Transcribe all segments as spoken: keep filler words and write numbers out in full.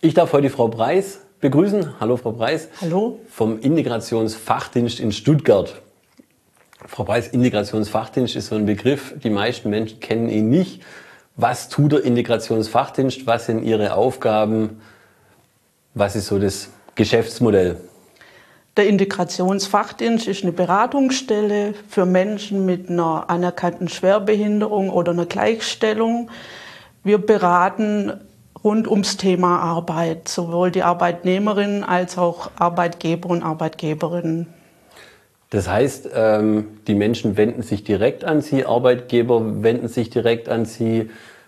Ich darf heute Frau Preis begrüßen. Hallo Frau Preis. Hallo. Vom Integrationsfachdienst in Stuttgart. Frau Preis, Integrationsfachdienst ist so ein Begriff, die meisten Menschen kennen ihn nicht. Was tut der Integrationsfachdienst? Was sind Ihre Aufgaben? Was ist so das Geschäftsmodell? Der Integrationsfachdienst ist eine Beratungsstelle für Menschen mit einer anerkannten Schwerbehinderung oder einer Gleichstellung. Wir beraten rund ums Thema Arbeit, sowohl die Arbeitnehmerinnen als auch Arbeitgeber und Arbeitgeberinnen. Das heißt, die Menschen wenden sich direkt an Sie, Arbeitgeber wenden sich direkt an Sie.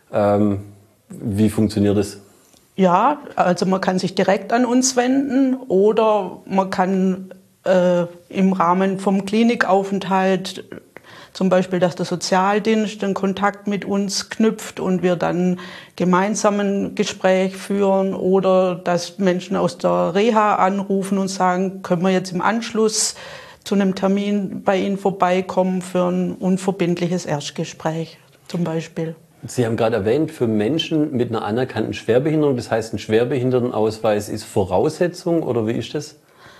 Wie funktioniert das? Ja, also man kann sich direkt an uns wenden oder man kann äh, im Rahmen vom Klinikaufenthalt, zum Beispiel, dass der Sozialdienst den Kontakt mit uns knüpft und wir dann gemeinsam ein Gespräch führen, oder dass Menschen aus der Reha anrufen und sagen, können wir jetzt im Anschluss zu einem Termin bei Ihnen vorbeikommen für ein unverbindliches Erstgespräch zum Beispiel. Sie haben gerade erwähnt, für Menschen mit einer anerkannten Schwerbehinderung, das heißt, ein Schwerbehindertenausweis ist Voraussetzung, oder wie ist das?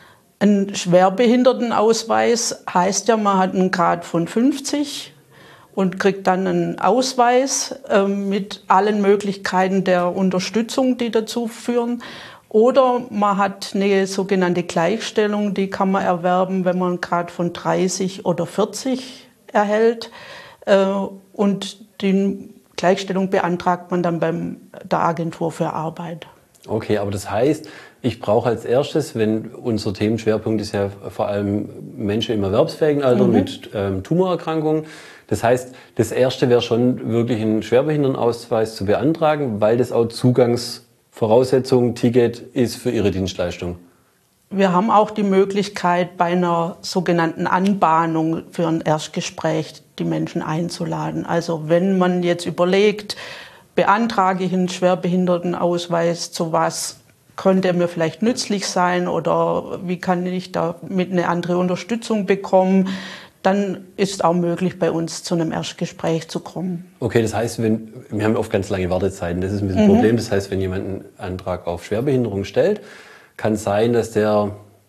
Ein Schwerbehindertenausweis heißt ja, man hat einen Grad von fünfzig und kriegt dann einen Ausweis äh, mit allen Möglichkeiten der Unterstützung, die dazu führen. Oder man hat eine sogenannte Gleichstellung, die kann man erwerben, wenn man einen Grad von dreißig oder vierzig erhält. Äh, und die Gleichstellung beantragt man dann bei der Agentur für Arbeit. Okay, aber das heißt, ich brauche als erstes, wenn unser Themenschwerpunkt ist ja vor allem Menschen im erwerbsfähigen Alter mhm. mit ähm, Tumorerkrankungen. Das heißt, das Erste wäre schon wirklich einen Schwerbehindertenausweis zu beantragen, weil das auch Zugangsvoraussetzung, Ticket ist für Ihre Dienstleistung. Wir haben auch die Möglichkeit, bei einer sogenannten Anbahnung für ein Erstgespräch die Menschen einzuladen. Also wenn man jetzt überlegt, beantrage ich einen Schwerbehindertenausweis, zu was könnte er mir vielleicht nützlich sein oder wie kann ich damit eine andere Unterstützung bekommen, dann ist auch möglich, bei uns zu einem Erstgespräch zu kommen. Okay, das heißt, wenn, wir haben oft ganz lange Wartezeiten, das ist ein bisschen ein mhm. Problem. Das heißt, wenn jemand einen Antrag auf Schwerbehinderung stellt, kann sein, dass der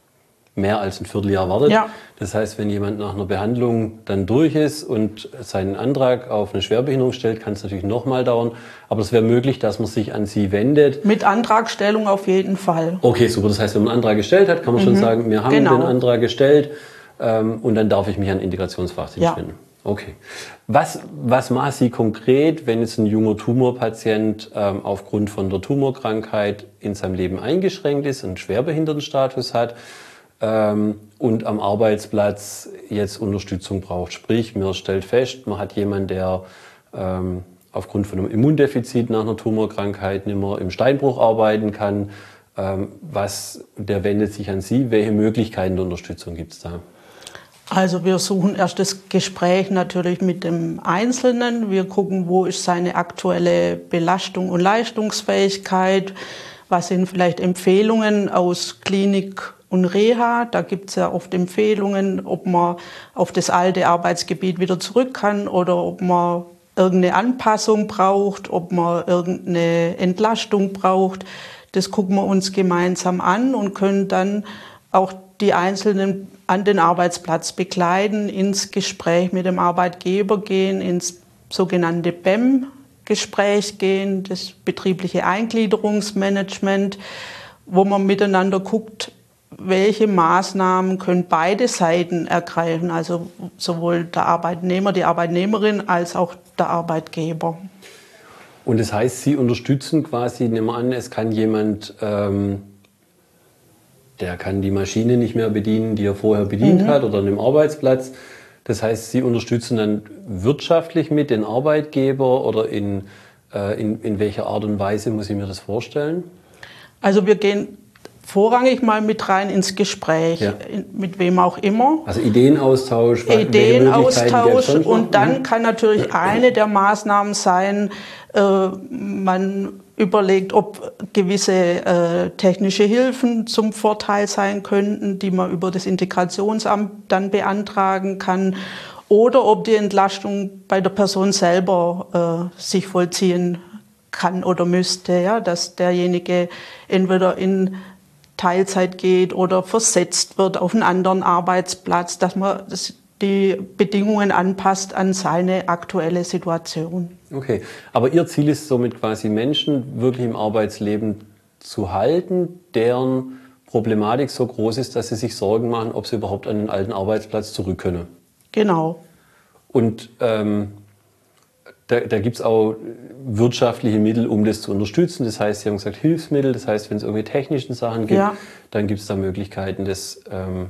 mehr als ein Vierteljahr wartet. Ja. Das heißt, wenn jemand nach einer Behandlung dann durch ist und seinen Antrag auf eine Schwerbehinderung stellt, kann es natürlich nochmal dauern. Aber es wäre möglich, dass man sich an Sie wendet. Mit Antragstellung auf jeden Fall. Okay, super. Das heißt, wenn man einen Antrag gestellt hat, kann man mhm. schon sagen, wir haben genau. den Antrag gestellt ähm, und dann darf ich mich an Integrationsfachdienst ja. wenden. Okay. Was, was machen Sie konkret, wenn jetzt ein junger Tumorpatient ähm, aufgrund von der Tumorkrankheit in seinem Leben eingeschränkt ist, einen Schwerbehindertenstatus hat ähm, und am Arbeitsplatz jetzt Unterstützung braucht? Sprich, man stellt fest, man hat jemanden, der ähm, aufgrund von einem Immundefizit nach einer Tumorkrankheit nicht mehr im Steinbruch arbeiten kann. Ähm, was, der wendet sich an Sie. Welche Möglichkeiten der Unterstützung gibt es da? Also wir suchen erst das Gespräch natürlich mit dem Einzelnen. Wir gucken, wo ist seine aktuelle Belastung und Leistungsfähigkeit. Was sind vielleicht Empfehlungen aus Klinik und Reha? Da gibt es ja oft Empfehlungen, ob man auf das alte Arbeitsgebiet wieder zurück kann oder ob man irgendeine Anpassung braucht, ob man irgendeine Entlastung braucht. Das gucken wir uns gemeinsam an und können dann auch die Einzelnen an den Arbeitsplatz begleiten, ins Gespräch mit dem Arbeitgeber gehen, ins sogenannte B E M-Gespräch gehen, das betriebliche Eingliederungsmanagement, wo man miteinander guckt, welche Maßnahmen können beide Seiten ergreifen, also sowohl der Arbeitnehmer, die Arbeitnehmerin als auch der Arbeitgeber. Und das heißt, Sie unterstützen quasi, nehmen wir an, es kann jemand... Ähm Der kann die Maschine nicht mehr bedienen, die er vorher bedient mhm. hat, oder an dem Arbeitsplatz. Das heißt, Sie unterstützen dann wirtschaftlich mit den Arbeitgeber oder in, äh, in, in welcher Art und Weise muss ich mir das vorstellen? Also wir gehen vorrangig mal mit rein ins Gespräch, ja. in, mit wem auch immer. Also Ideenaustausch. Ideenaustausch und dann kann natürlich eine der Maßnahmen sein, äh, man überlegt, ob gewisse äh, technische Hilfen zum Vorteil sein könnten, die man über das Integrationsamt dann beantragen kann, oder ob die Entlastung bei der Person selber äh, sich vollziehen kann oder müsste, ja, dass derjenige entweder in Teilzeit geht oder versetzt wird auf einen anderen Arbeitsplatz, dass man das, die Bedingungen anpasst an seine aktuelle Situation. Okay, aber Ihr Ziel ist somit quasi Menschen wirklich im Arbeitsleben zu halten, deren Problematik so groß ist, dass sie sich Sorgen machen, ob sie überhaupt an den alten Arbeitsplatz zurück können. Genau. Und ähm, da, da gibt es auch wirtschaftliche Mittel, um das zu unterstützen. Das heißt, Sie haben gesagt Hilfsmittel, das heißt, wenn es irgendwelche technischen Sachen gibt, ja. dann gibt es da Möglichkeiten, das ähm,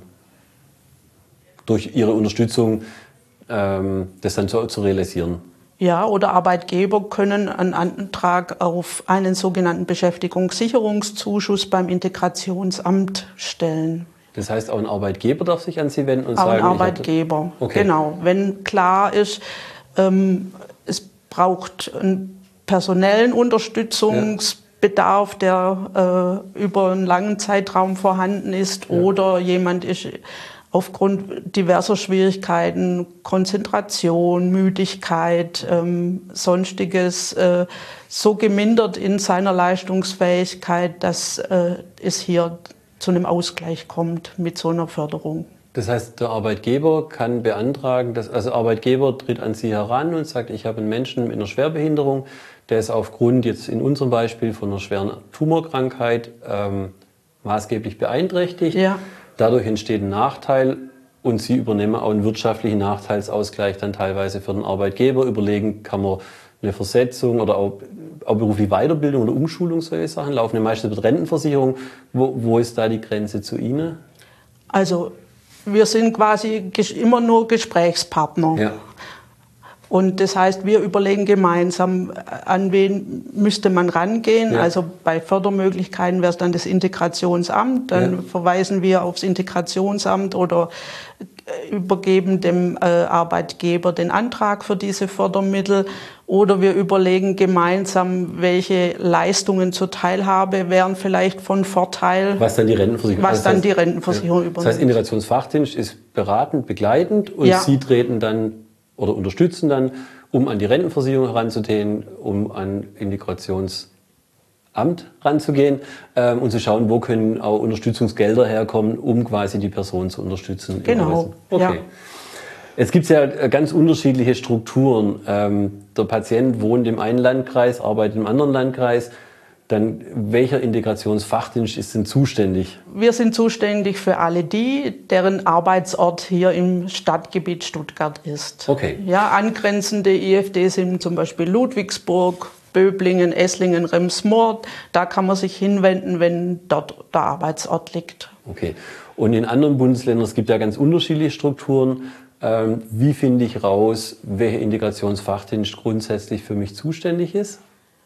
durch Ihre Unterstützung ähm, das dann zu, zu realisieren. Ja, oder Arbeitgeber können einen Antrag auf einen sogenannten Beschäftigungssicherungszuschuss beim Integrationsamt stellen. Das heißt, auch ein Arbeitgeber darf sich an Sie wenden und auch sagen... Auch ein Arbeitgeber, okay. Genau. Wenn klar ist, ähm, es braucht einen personellen Unterstützungsbedarf, der äh, über einen langen Zeitraum vorhanden ist, ja. oder jemand ist aufgrund diverser Schwierigkeiten, Konzentration, Müdigkeit, ähm, sonstiges, äh, so gemindert in seiner Leistungsfähigkeit, dass äh, es hier zu einem Ausgleich kommt mit so einer Förderung. Das heißt, der Arbeitgeber kann beantragen, dass, also Arbeitgeber tritt an Sie heran und sagt, ich habe einen Menschen mit einer Schwerbehinderung, der ist aufgrund jetzt in unserem Beispiel von einer schweren Tumorkrankheit ähm, maßgeblich beeinträchtigt. Ja. Dadurch entsteht ein Nachteil und Sie übernehmen auch einen wirtschaftlichen Nachteilsausgleich dann teilweise für den Arbeitgeber. Überlegen, kann man eine Versetzung oder auch, auch berufliche Weiterbildung oder Umschulung, solche Sachen laufen ja meistens über die Rentenversicherung. Wo, wo ist da die Grenze zu Ihnen? Also wir sind quasi immer nur Gesprächspartner. Ja. Und das heißt, wir überlegen gemeinsam, an wen müsste man rangehen. Ja. Also bei Fördermöglichkeiten wäre es dann das Integrationsamt. Dann ja. verweisen wir aufs Integrationsamt oder übergeben dem äh, Arbeitgeber den Antrag für diese Fördermittel. Oder wir überlegen gemeinsam, welche Leistungen zur Teilhabe wären vielleicht von Vorteil. Was dann die Rentenversicherung, was dann die Rentenversicherung ja. übernimmt. Das heißt, Integrationsfachdienst ist beratend, begleitend und ja. Sie treten dann oder unterstützen dann, um an die Rentenversicherung heranzugehen, um an Integrationsamt ranzugehen ähm, und zu schauen, wo können auch Unterstützungsgelder herkommen, um quasi die Person zu unterstützen. Genau. Okay. Ja. Jetzt gibt es ja ganz unterschiedliche Strukturen. Ähm, der Patient wohnt im einen Landkreis, arbeitet im anderen Landkreis. Dann, welcher Integrationsfachdienst ist denn zuständig? Wir sind zuständig für alle die, deren Arbeitsort hier im Stadtgebiet Stuttgart ist. Okay. Ja, angrenzende I F D sind zum Beispiel Ludwigsburg, Böblingen, Esslingen, Rems-Murr. Da kann man sich hinwenden, wenn dort der Arbeitsort liegt. Okay. Und in anderen Bundesländern, es gibt ja ganz unterschiedliche Strukturen. Ähm, wie finde ich raus, welcher Integrationsfachdienst grundsätzlich für mich zuständig ist?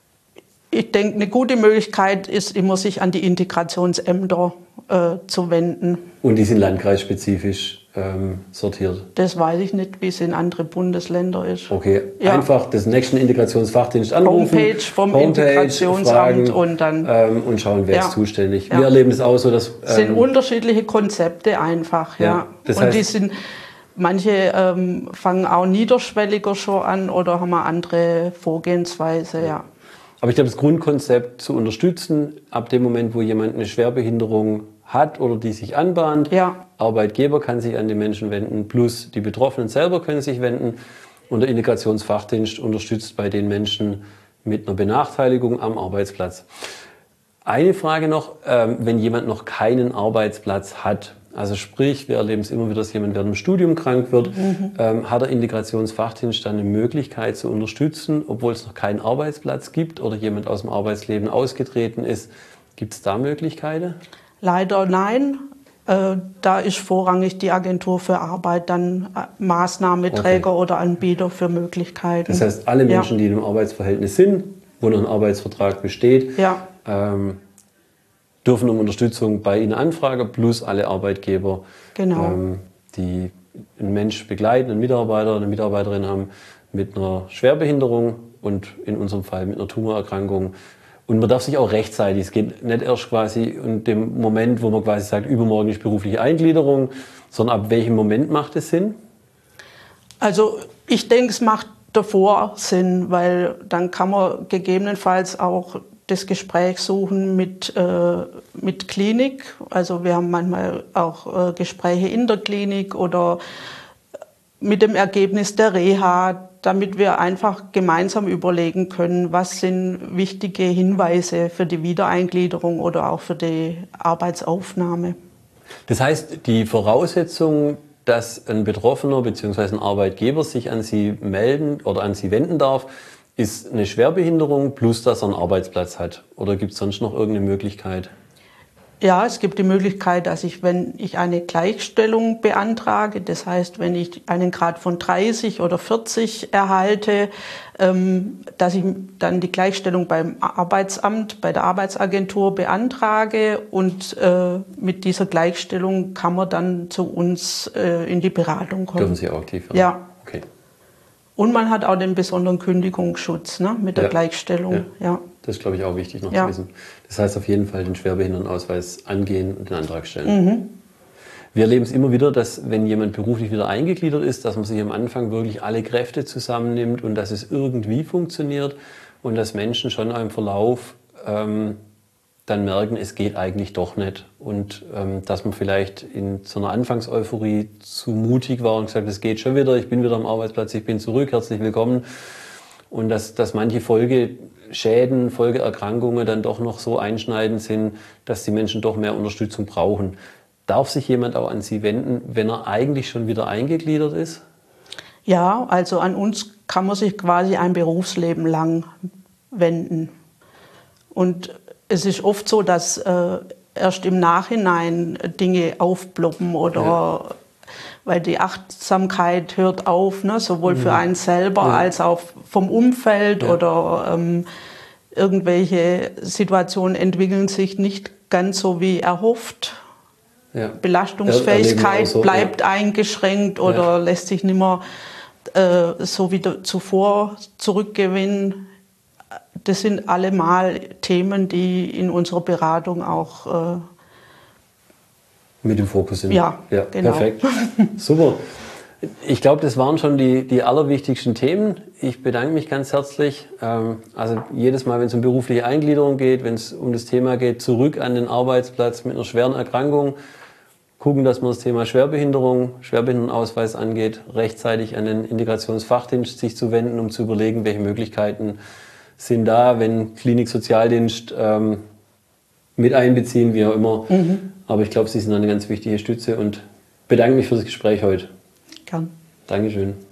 Ich denke, eine gute Möglichkeit ist immer, sich an die Integrationsämter äh, zu wenden. Und die sind landkreisspezifisch ähm, sortiert? Das weiß ich nicht, wie es in andere Bundesländer ist. Okay, ja. Einfach das nächsten Integrationsfachdienst anrufen. Homepage vom Homepage, Integrationsamt fragen, und dann ähm, und schauen, wer ja. ist zuständig. Ja. Wir erleben es auch so, dass... Es ähm, sind unterschiedliche Konzepte einfach, ja. ja. Das und heißt, die sind... Manche ähm, fangen auch niederschwelliger schon an oder haben eine andere Vorgehensweise, ja. Aber ich glaube, das Grundkonzept zu unterstützen, ab dem Moment, wo jemand eine Schwerbehinderung hat oder die sich anbahnt, ja. Arbeitgeber kann sich an die Menschen wenden, plus die Betroffenen selber können sich wenden. Und der Integrationsfachdienst unterstützt bei den Menschen mit einer Benachteiligung am Arbeitsplatz. Eine Frage noch, ähm, wenn jemand noch keinen Arbeitsplatz hat, also sprich, wir erleben es immer wieder, dass jemand während dem Studium krank wird, mhm. ähm, hat der Integrationsfachdienst dann eine Möglichkeit zu unterstützen, obwohl es noch keinen Arbeitsplatz gibt oder jemand aus dem Arbeitsleben ausgetreten ist. Gibt es da Möglichkeiten? Leider nein. Äh, da ist vorrangig die Agentur für Arbeit dann äh, Maßnahmeträger okay. oder Anbieter für Möglichkeiten. Das heißt, alle Menschen, ja. die in einem Arbeitsverhältnis sind, wo noch ein Arbeitsvertrag besteht, ja. ähm, dürfen um Unterstützung bei Ihnen anfragen, plus alle Arbeitgeber, genau. ähm, die einen Mensch begleiten, einen Mitarbeiter, eine Mitarbeiterin haben mit einer Schwerbehinderung und in unserem Fall mit einer Tumorerkrankung. Und man darf sich auch rechtzeitig, es geht nicht erst quasi in dem Moment, wo man quasi sagt, übermorgen ist berufliche Eingliederung, sondern ab welchem Moment macht es Sinn? Also ich denke, es macht davor sind, weil dann kann man gegebenenfalls auch das Gespräch suchen mit, äh, mit Klinik. Also wir haben manchmal auch äh, Gespräche in der Klinik oder mit dem Ergebnis der Reha, damit wir einfach gemeinsam überlegen können, was sind wichtige Hinweise für die Wiedereingliederung oder auch für die Arbeitsaufnahme. Das heißt, die Voraussetzung, dass ein Betroffener bzw. ein Arbeitgeber sich an Sie melden oder an Sie wenden darf, ist eine Schwerbehinderung plus, dass er einen Arbeitsplatz hat? Oder gibt es sonst noch irgendeine Möglichkeit? Ja, es gibt die Möglichkeit, dass ich, wenn ich eine Gleichstellung beantrage, das heißt, wenn ich einen Grad von dreißig oder vierzig erhalte, ähm, dass ich dann die Gleichstellung beim Arbeitsamt, bei der Arbeitsagentur beantrage und äh, mit dieser Gleichstellung kann man dann zu uns äh, in die Beratung kommen. Dürfen Sie auch aktiv werden? Ja. Okay. Und man hat auch den besonderen Kündigungsschutz, ne, mit der Ja. Gleichstellung. Ja. Ja. Das ist, glaube ich, auch wichtig noch Ja. zu wissen. Das heißt auf jeden Fall den Schwerbehindertenausweis angehen und den Antrag stellen. Mhm. Wir erleben es immer wieder, dass wenn jemand beruflich wieder eingegliedert ist, dass man sich am Anfang wirklich alle Kräfte zusammennimmt und dass es irgendwie funktioniert und dass Menschen schon im Verlauf ähm, dann merken, es geht eigentlich doch nicht. Und ähm, dass man vielleicht in so einer Anfangseuphorie zu mutig war und gesagt, es geht schon wieder, ich bin wieder am Arbeitsplatz, ich bin zurück, herzlich willkommen. Und dass, dass manche Folgeschäden, Folgeerkrankungen dann doch noch so einschneidend sind, dass die Menschen doch mehr Unterstützung brauchen. Darf sich jemand auch an Sie wenden, wenn er eigentlich schon wieder eingegliedert ist? Ja, also an uns kann man sich quasi ein Berufsleben lang wenden. Und es ist oft so, dass äh, erst im Nachhinein Dinge aufploppen oder ja. Weil die Achtsamkeit hört auf, ne, sowohl für einen selber ja. als auch vom Umfeld ja. oder ähm, irgendwelche Situationen entwickeln sich nicht ganz so wie erhofft. Ja. Belastungsfähigkeit so, bleibt ja. eingeschränkt oder ja. lässt sich nicht mehr äh, so wie zuvor zurückgewinnen. Das sind allemal Themen, die in unserer Beratung auch äh, mit dem Fokus sind. Ja, ja genau. Perfekt. Super. Ich glaube, das waren schon die, die allerwichtigsten Themen. Ich bedanke mich ganz herzlich. Also jedes Mal, wenn es um berufliche Eingliederung geht, wenn es um das Thema geht, zurück an den Arbeitsplatz mit einer schweren Erkrankung, gucken, dass man das Thema Schwerbehinderung, Schwerbehindertenausweis angeht, rechtzeitig an den Integrationsfachdienst sich zu wenden, um zu überlegen, welche Möglichkeiten sind da, wenn Klinik, Sozialdienst ähm, mit einbeziehen, wie auch immer. Mhm. Aber ich glaube, Sie sind eine ganz wichtige Stütze und bedanke mich für das Gespräch heute. Gern. Dankeschön.